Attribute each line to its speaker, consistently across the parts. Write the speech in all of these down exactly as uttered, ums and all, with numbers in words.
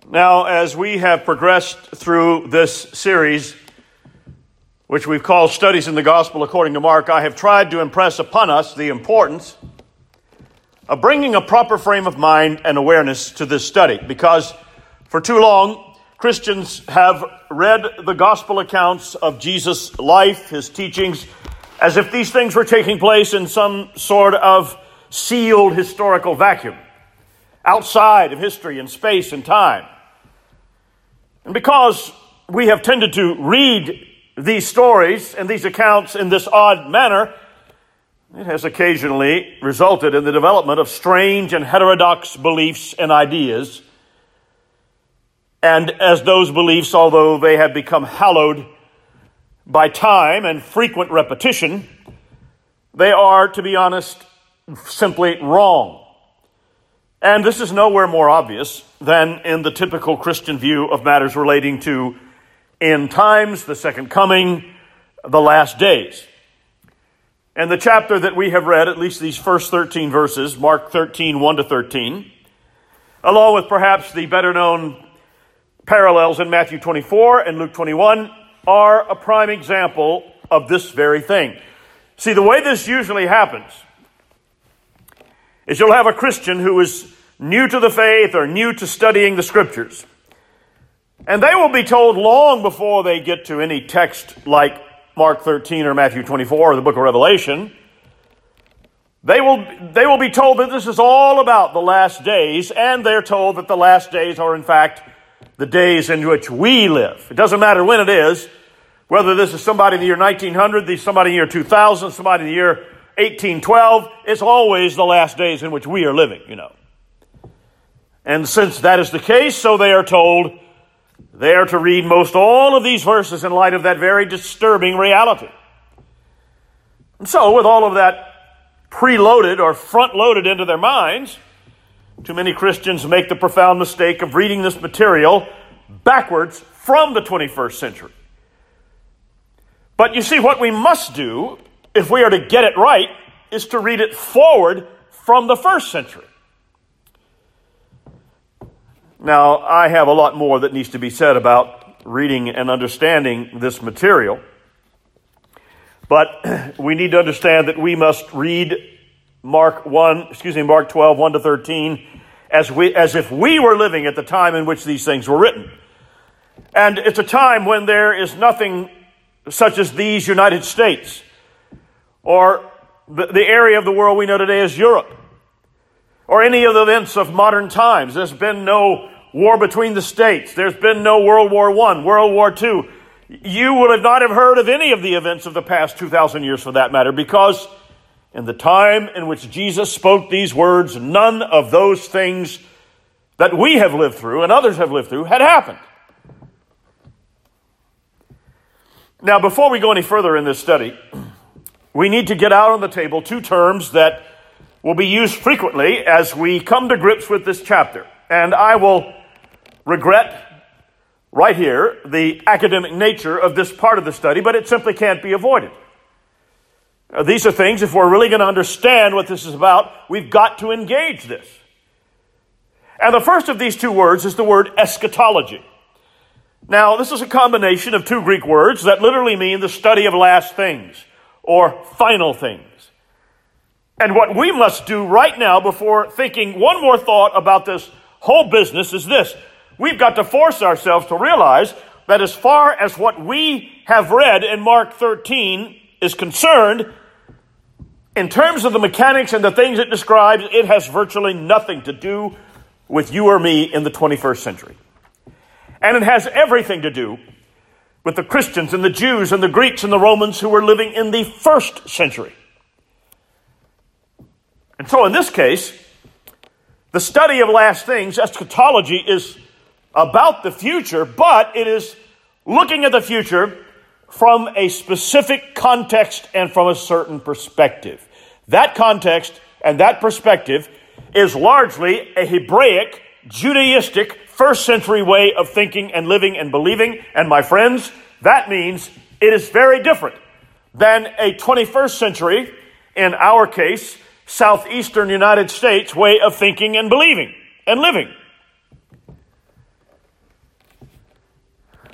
Speaker 1: Now, as we have progressed through this series, which we've called Studies in the Gospel According to Mark, I have tried to impress upon us the importance of bringing a proper frame of mind and awareness to this study, because for too long, Christians have read the gospel accounts of Jesus' life, his teachings, as if these things were taking place in some sort of sealed historical vacuum, outside of history and space and time. And because we have tended to read these stories and these accounts in this odd manner, it has occasionally resulted in the development of strange and heterodox beliefs and ideas. And as those beliefs, although they have become hallowed by time and frequent repetition, they are, to be honest, simply wrong. And this is nowhere more obvious than in the typical Christian view of matters relating to end times, the second coming, the last days. And the chapter that we have read, at least these first thirteen verses, Mark thirteen, one to thirteen, along with perhaps the better known parallels in Matthew twenty-four and Luke twenty-one, are a prime example of this very thing. See, the way this usually happens is you'll have a Christian who is new to the faith or new to studying the Scriptures. And they will be told long before they get to any text like Mark thirteen or Matthew twenty-four or the book of Revelation, they will, they will be told that this is all about the last days, and they're told that the last days are in fact the days in which we live. It doesn't matter when it is, whether this is somebody in the year nineteen hundred, somebody in the year two thousand, somebody in the year eighteen twelve, it's always the last days in which we are living, you know. And since that is the case, so they are told they are to read most all of these verses in light of that very disturbing reality. And so, with all of that preloaded or front-loaded into their minds, too many Christians make the profound mistake of reading this material backwards from the twenty-first century. But you see, what we must do, if we are to get it right, is to read it forward from the first century. Now, I have a lot more that needs to be said about reading and understanding this material. But we need to understand that we must read Mark one, excuse me, Mark twelve, one to thirteen, as we as if we were living at the time in which these things were written. And it's a time when there is nothing such as these United States, or the, the area of the world we know today as Europe, or any of the events of modern times. There's been no war between the states. There's been no World War One, World War Two. You would have not have heard of any of the events of the past two thousand years for that matter, because in the time in which Jesus spoke these words, none of those things that we have lived through and others have lived through had happened. Now, before we go any further in this study, we need to get out on the table two terms that will be used frequently as we come to grips with this chapter. And I will regret right here the academic nature of this part of the study, but it simply can't be avoided. Now, these are things, if we're really going to understand what this is about, we've got to engage this. And the first of these two words is the word eschatology. Now, this is a combination of two Greek words that literally mean the study of last things or final things. And what we must do right now before thinking one more thought about this whole business is this. We've got to force ourselves to realize that as far as what we have read in Mark thirteen is concerned, in terms of the mechanics and the things it describes, it has virtually nothing to do with you or me in the twenty-first century. And it has everything to do with the Christians and the Jews and the Greeks and the Romans who were living in the first century. And so in this case, the study of last things, eschatology, is about the future, but it is looking at the future from a specific context and from a certain perspective. That context and that perspective is largely a Hebraic, Judaistic, first century way of thinking and living and believing. And my friends, that means it is very different than a twenty-first century, in our case, southeastern United States way of thinking and believing and living.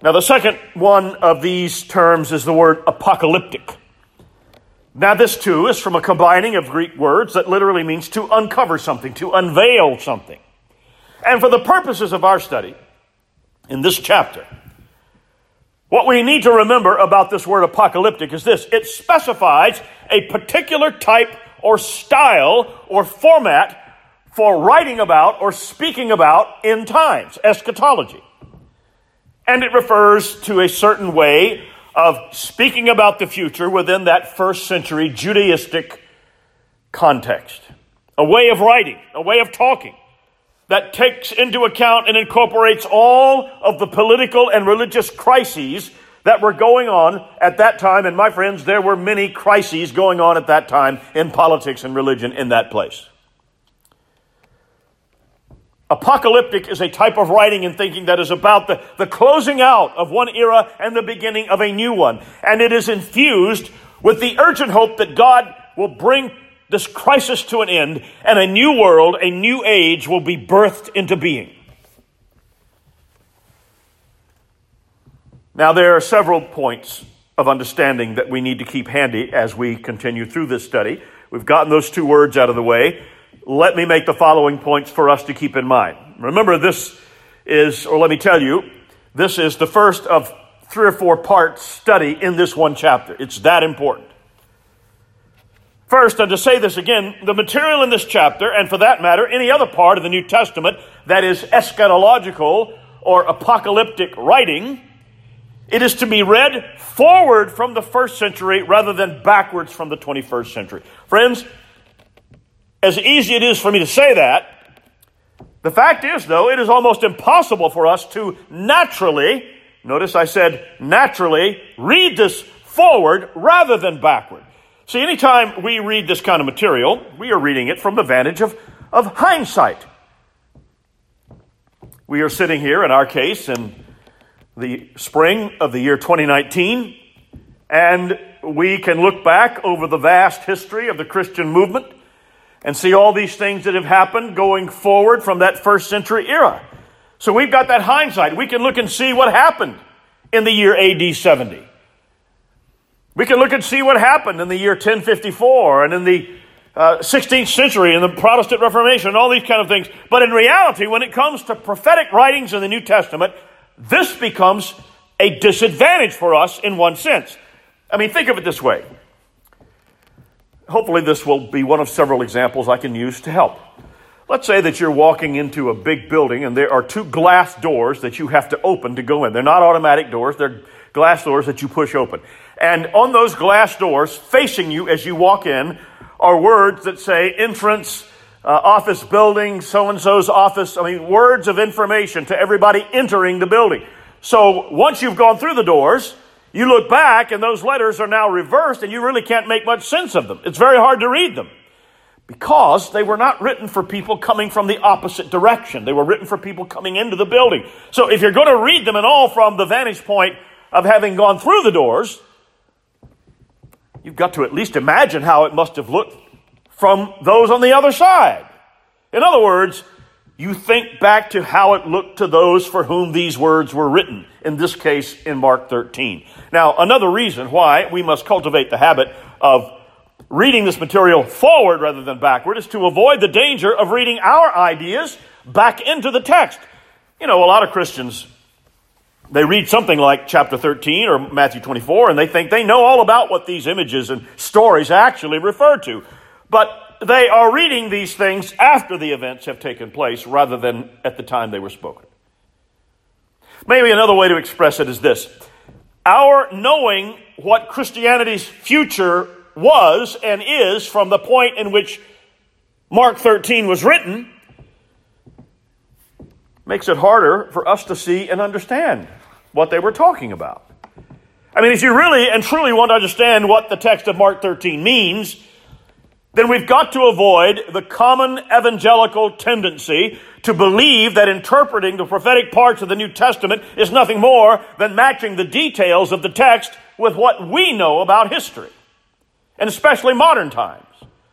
Speaker 1: Now, the second one of these terms is the word apocalyptic. Now, this too is from a combining of Greek words that literally means to uncover something, to unveil something. And for the purposes of our study in this chapter, what we need to remember about this word apocalyptic is this: it specifies a particular type or style or format for writing about or speaking about end times, eschatology. And it refers to a certain way of speaking about the future within that first century Judaistic context. A way of writing, a way of talking that takes into account and incorporates all of the political and religious crises that were going on at that time. And my friends, there were many crises going on at that time in politics and religion in that place. Apocalyptic is a type of writing and thinking that is about the, the closing out of one era and the beginning of a new one. And it is infused with the urgent hope that God will bring this crisis to an end and a new world, a new age will be birthed into being. Now, there are several points of understanding that we need to keep handy as we continue through this study. We've gotten those two words out of the way. Let me make the following points for us to keep in mind. Remember, this is, or let me tell you, this is the first of three or four part study in this one chapter. It's that important. First, and to say this again, the material in this chapter, and for that matter, any other part of the New Testament that is eschatological or apocalyptic writing, it is to be read forward from the first century rather than backwards from the twenty-first century. Friends, as easy it is for me to say that, the fact is, though, it is almost impossible for us to naturally, notice I said naturally, read this forward rather than backward. See, anytime we read this kind of material, we are reading it from the vantage of, of hindsight. We are sitting here, in our case, in the spring of the year twenty nineteen, and we can look back over the vast history of the Christian movement and see all these things that have happened going forward from that first century era. So we've got that hindsight. We can look and see what happened in the year A D seventy. We can look and see what happened in the year ten fifty-four and in the uh, sixteenth century and the Protestant Reformation and all these kind of things. But in reality, when it comes to prophetic writings in the New Testament, this becomes a disadvantage for us in one sense. I mean, think of it this way. Hopefully this will be one of several examples I can use to help. Let's say that you're walking into a big building and there are two glass doors that you have to open to go in. They're not automatic doors, they're glass doors that you push open. And on those glass doors, facing you as you walk in, are words that say entrance, uh, office building, so-and-so's office. I mean, words of information to everybody entering the building. So once you've gone through the doors, you look back and those letters are now reversed and you really can't make much sense of them. It's very hard to read them because they were not written for people coming from the opposite direction. They were written for people coming into the building. So if you're going to read them at all from the vantage point of having gone through the doors, you've got to at least imagine how it must have looked from those on the other side. In other words, you think back to how it looked to those for whom these words were written, in this case in Mark thirteen. Now, another reason why we must cultivate the habit of reading this material forward rather than backward is to avoid the danger of reading our ideas back into the text. You know, a lot of Christians, they read something like chapter thirteen or Matthew twenty-four, and they think they know all about what these images and stories actually refer to. But they are reading these things after the events have taken place rather than at the time they were spoken. Maybe another way to express it is this. Our knowing what Christianity's future was and is from the point in which Mark thirteen was written makes it harder for us to see and understand what they were talking about. I mean, if you really and truly want to understand what the text of Mark thirteen means, then we've got to avoid the common evangelical tendency to believe that interpreting the prophetic parts of the New Testament is nothing more than matching the details of the text with what we know about history, and especially modern times.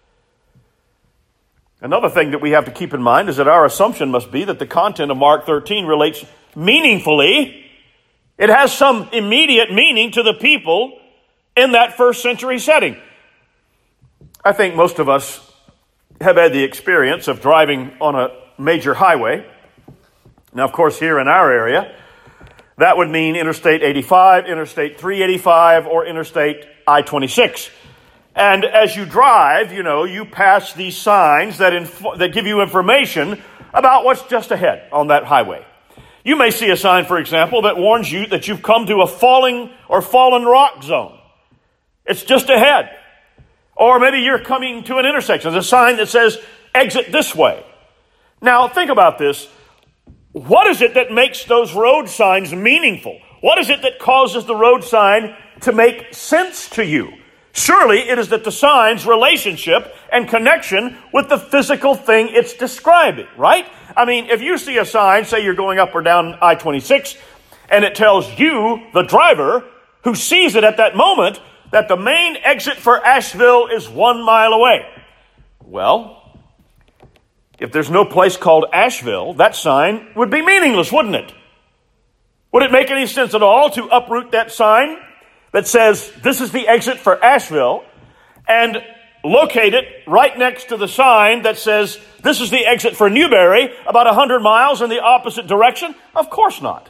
Speaker 1: Another thing that we have to keep in mind is that our assumption must be that the content of Mark thirteen relates meaningfully It has some immediate meaning to the people in that first century setting. I think most of us have had the experience of driving on a major highway. Now, of course, here in our area, that would mean Interstate eighty-five, Interstate three eighty-five, or Interstate I twenty-six. And as you drive, you know, you pass these signs that inf- that give you information about what's just ahead on that highway. You may see a sign, for example, that warns you that you've come to a falling or fallen rock zone. It's just ahead. Or maybe you're coming to an intersection. There's a sign that says, exit this way. Now, think about this. What is it that makes those road signs meaningful? What is it that causes the road sign to make sense to you? Surely it is that the sign's relationship and connection with the physical thing it's describing, right? I mean, if you see a sign, say you're going up or down I twenty-six, and it tells you, the driver, who sees it at that moment, that the main exit for Asheville is one mile away. Well, if there's no place called Asheville, that sign would be meaningless, wouldn't it? Would it make any sense at all to uproot that sign that says, this is the exit for Asheville, and locate it right next to the sign that says, this is the exit for Newberry, about one hundred miles in the opposite direction? Of course not.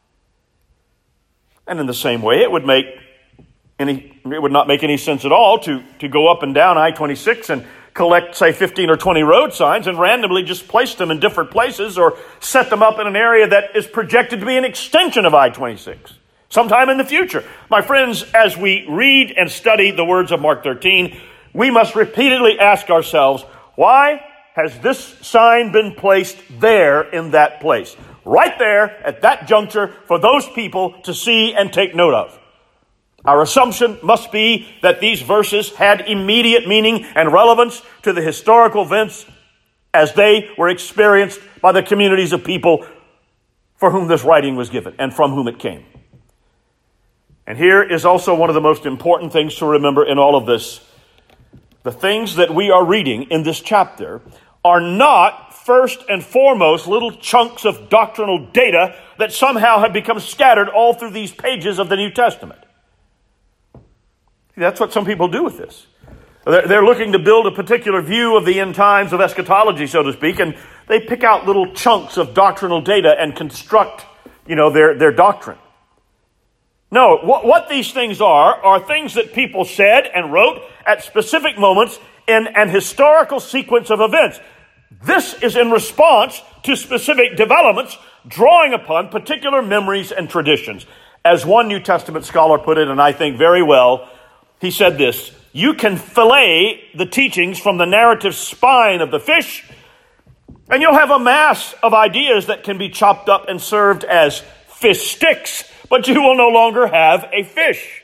Speaker 1: And in the same way, it would make any, it would not make any sense at all to, to go up and down I twenty-six and collect, say, fifteen or twenty road signs and randomly just place them in different places or set them up in an area that is projected to be an extension of I twenty-six sometime in the future. My friends, as we read and study the words of Mark thirteen, we must repeatedly ask ourselves, why has this sign been placed there in that place? Right there at that juncture for those people to see and take note of. Our assumption must be that these verses had immediate meaning and relevance to the historical events as they were experienced by the communities of people for whom this writing was given and from whom it came. And here is also one of the most important things to remember in all of this. The things that we are reading in this chapter are not first and foremost little chunks of doctrinal data that somehow have become scattered all through these pages of the New Testament. That's what some people do with this. They're looking to build a particular view of the end times of eschatology, so to speak, and they pick out little chunks of doctrinal data and construct, you know, their, their doctrine. No, what, what these things are, are things that people said and wrote at specific moments in an historical sequence of events. This is in response to specific developments, drawing upon particular memories and traditions. As one New Testament scholar put it, and I think very well, he said this: you can fillet the teachings from the narrative spine of the fish, and you'll have a mass of ideas that can be chopped up and served as fish sticks, but you will no longer have a fish.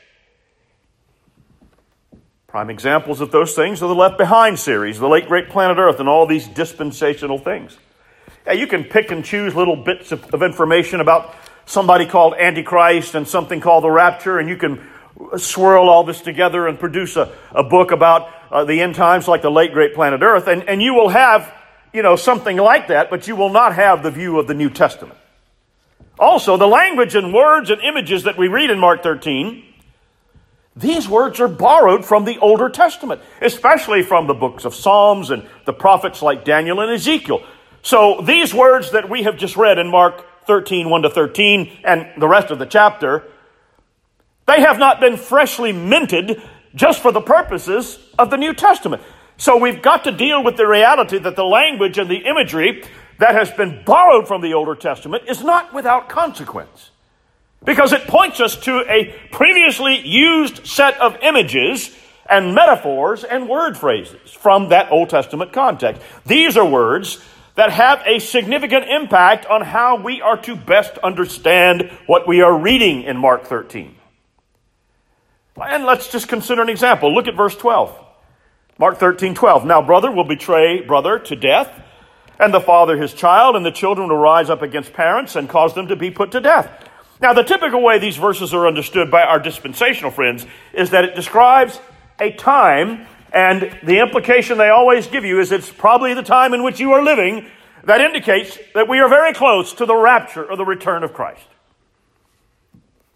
Speaker 1: Prime examples of those things are the Left Behind series, the late great Planet Earth, and all these dispensational things. Yeah, you can pick and choose little bits of, of information about somebody called Antichrist and something called the Rapture, and you can swirl all this together and produce a, a book about uh, the end times like the late great Planet Earth, and, and you will have, you know, something like that, but you will not have the view of the New Testament. Also, the language and words and images that we read in Mark thirteen, these words are borrowed from the Older Testament, especially from the books of Psalms and the prophets like Daniel and Ezekiel. So these words that we have just read in Mark thirteen, one to thirteen, and the rest of the chapter, they have not been freshly minted just for the purposes of the New Testament. So we've got to deal with the reality that the language and the imagery that has been borrowed from the Older Testament is not without consequence, because it points us to a previously used set of images and metaphors and word phrases from that Old Testament context. These are words that have a significant impact on how we are to best understand what we are reading in Mark thirteen. And let's just consider an example. Look at verse twelve. Mark thirteen, twelve. Now brother will betray brother to death, and the father his child, and the children will rise up against parents and cause them to be put to death. Now, the typical way these verses are understood by our dispensational friends is that it describes a time, and the implication they always give you is it's probably the time in which you are living that indicates that we are very close to the rapture or the return of Christ.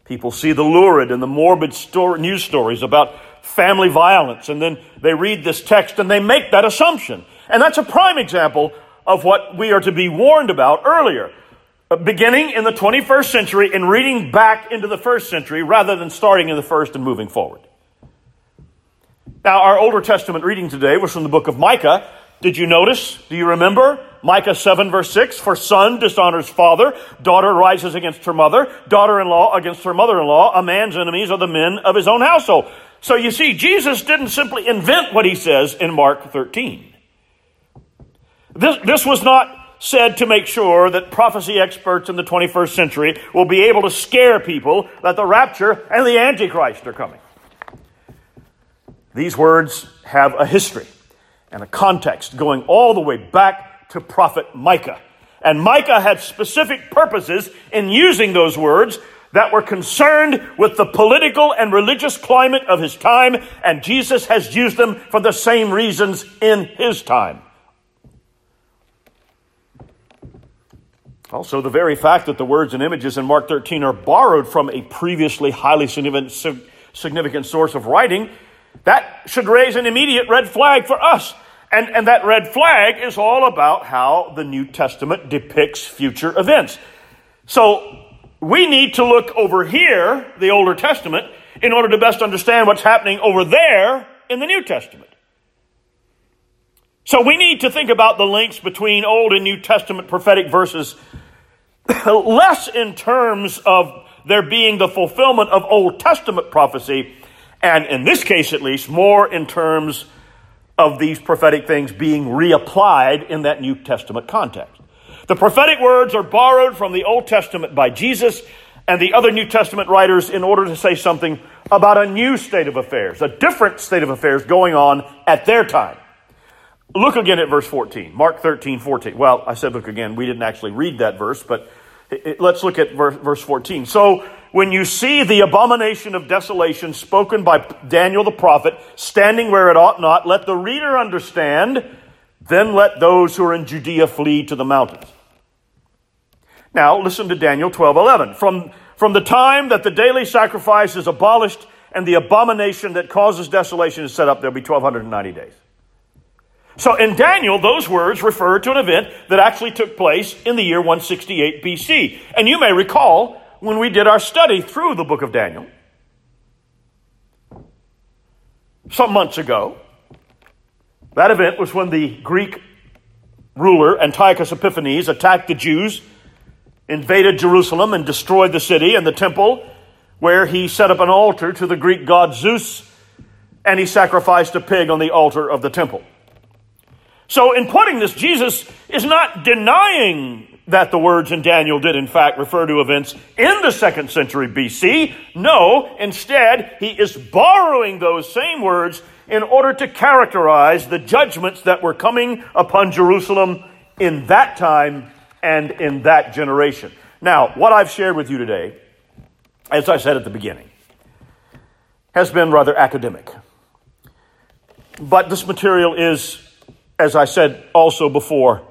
Speaker 1: People see the lurid and the morbid story, news stories about family violence, and then they read this text and they make that assumption. And that's a prime example of what we are to be warned about earlier, beginning in the twenty-first century and reading back into the first century rather than starting in the first and moving forward. Now, our Older Testament reading today was from the book of Micah. Did you notice? Do you remember? Micah seven verse six, for son dishonors father, daughter rises against her mother, daughter-in-law against her mother-in-law, a man's enemies are the men of his own household. So you see, Jesus didn't simply invent what he says in Mark thirteen. This, this was not said to make sure that prophecy experts in the twenty-first century will be able to scare people that the rapture and the Antichrist are coming. These words have a history and a context going all the way back to prophet Micah. And Micah had specific purposes in using those words that were concerned with the political and religious climate of his time, and Jesus has used them for the same reasons in his time. Also, the very fact that the words and images in Mark thirteen are borrowed from a previously highly significant, significant source of writing, that should raise an immediate red flag for us. And, and that red flag is all about how the New Testament depicts future events. So we need to look over here, the Older Testament, in order to best understand what's happening over there in the New Testament. So we need to think about the links between Old and New Testament prophetic verses less in terms of there being the fulfillment of Old Testament prophecy, and in this case at least, more in terms of these prophetic things being reapplied in that New Testament context. The prophetic words are borrowed from the Old Testament by Jesus and the other New Testament writers in order to say something about a new state of affairs, a different state of affairs going on at their time. Look again at verse fourteen, Mark thirteen, fourteen. Well, I said look again. We didn't actually read that verse, but it, let's look at verse, verse fourteen. So, when you see the abomination of desolation spoken by Daniel the prophet standing where it ought not, let the reader understand, then let those who are in Judea flee to the mountains. Now, listen to Daniel twelve eleven. From, from the time that the daily sacrifice is abolished and the abomination that causes desolation is set up, there'll be twelve ninety days. So in Daniel, those words refer to an event that actually took place in the year one sixty-eight B C. And you may recall when we did our study through the book of Daniel some months ago, that event was when the Greek ruler Antiochus Epiphanes attacked the Jews, invaded Jerusalem, and destroyed the city and the temple, where he set up an altar to the Greek god Zeus, and he sacrificed a pig on the altar of the temple. So in putting this, Jesus is not denying that the words in Daniel did in fact refer to events in the second century B C. No, instead, he is borrowing those same words in order to characterize the judgments that were coming upon Jerusalem in that time and in that generation. Now, what I've shared with you today, as I said at the beginning, has been rather academic. But this material is, as I said also before,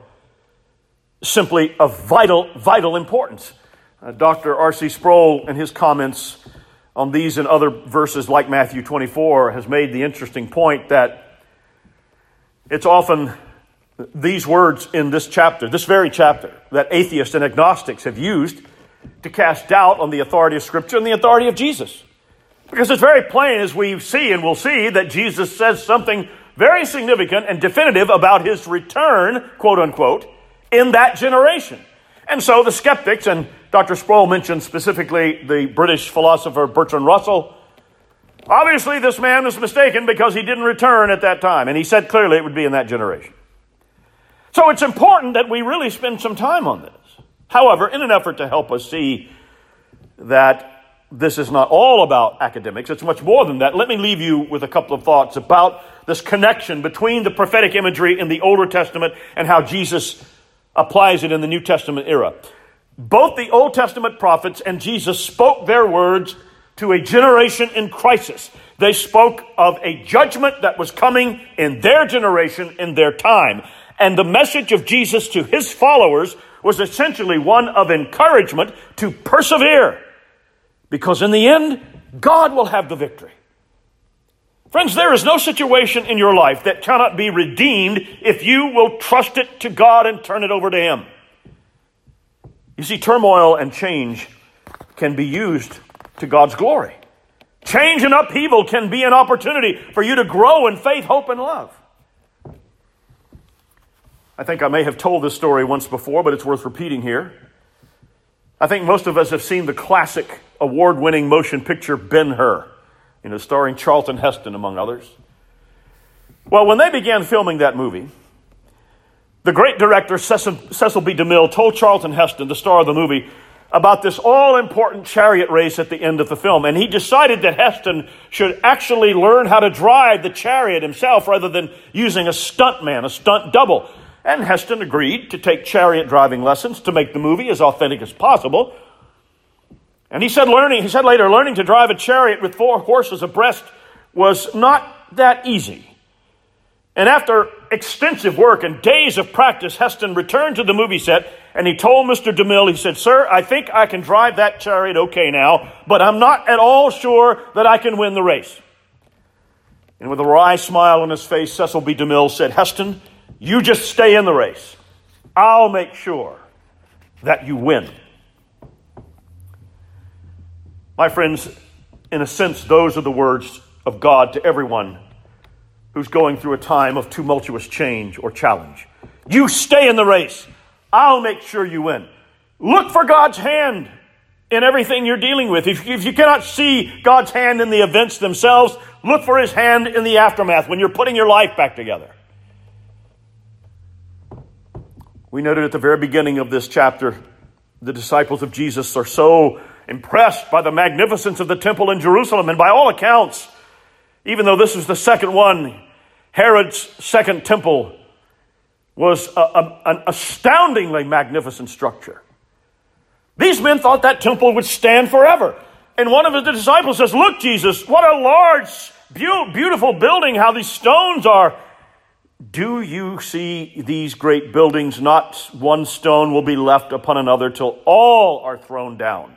Speaker 1: simply of vital, vital importance. Uh, Doctor R C Sproul, in his comments on these and other verses like Matthew twenty-four, has made the interesting point that it's often these words in this chapter, this very chapter, that atheists and agnostics have used to cast doubt on the authority of Scripture and the authority of Jesus. Because it's very plain, as we see and will see, that Jesus says something very significant and definitive about his return, quote unquote, in that generation. And so the skeptics, and Doctor Sproul mentioned specifically the British philosopher Bertrand Russell, obviously this man was mistaken because he didn't return at that time. And he said clearly it would be in that generation. So it's important that we really spend some time on this. However, in an effort to help us see that this is not all about academics, it's much more than that, let me leave you with a couple of thoughts about this connection between the prophetic imagery in the Older Testament and how Jesus applies it in the New Testament era. Both the Old Testament prophets and Jesus spoke their words to a generation in crisis. They spoke of a judgment that was coming in their generation, in their time. And the message of Jesus to his followers was essentially one of encouragement to persevere, Because in the end, God will have the victory. Friends, there is no situation in your life that cannot be redeemed if you will trust it to God and turn it over to Him. You see, turmoil and change can be used to God's glory. Change and upheaval can be an opportunity for you to grow in faith, hope, and love. I think I may have told this story once before, but it's worth repeating here. I think most of us have seen the classic award-winning motion picture Ben-Hur, you know, starring Charlton Heston, among others. Well, when they began filming that movie, the great director Cecil, Cecil B. DeMille told Charlton Heston, the star of the movie, about this all-important chariot race at the end of the film. And he decided that Heston should actually learn how to drive the chariot himself rather than using a stuntman, a stunt double. And Heston agreed to take chariot driving lessons to make the movie as authentic as possible. And he said learning, he said later, learning to drive a chariot with four horses abreast was not that easy. And after extensive work and days of practice, Heston returned to the movie set and he told Mister DeMille, he said, "Sir, I think I can drive that chariot okay now, but I'm not at all sure that I can win the race." And with a wry smile on his face, Cecil B. DeMille said, "Heston, you just stay in the race. I'll make sure that you win." My friends, in a sense, those are the words of God to everyone who's going through a time of tumultuous change or challenge. You stay in the race. I'll make sure you win. Look for God's hand in everything you're dealing with. If, if you cannot see God's hand in the events themselves, look for His hand in the aftermath when you're putting your life back together. We noted at the very beginning of this chapter, the disciples of Jesus are so impressed by the magnificence of the temple in Jerusalem. And by all accounts, even though this was the second one, Herod's second temple was a, a, an astoundingly magnificent structure. These men thought that temple would stand forever. And one of the disciples says, "Look, Jesus, what a large, beautiful building, how these stones are. Do you see these great buildings? Not one stone will be left upon another till all are thrown down."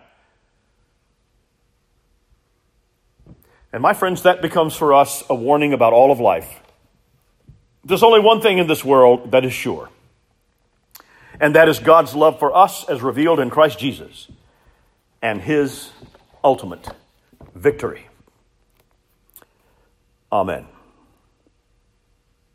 Speaker 1: And my friends, that becomes for us a warning about all of life. There's only one thing in this world that is sure, and that is God's love for us as revealed in Christ Jesus and His ultimate victory. Amen.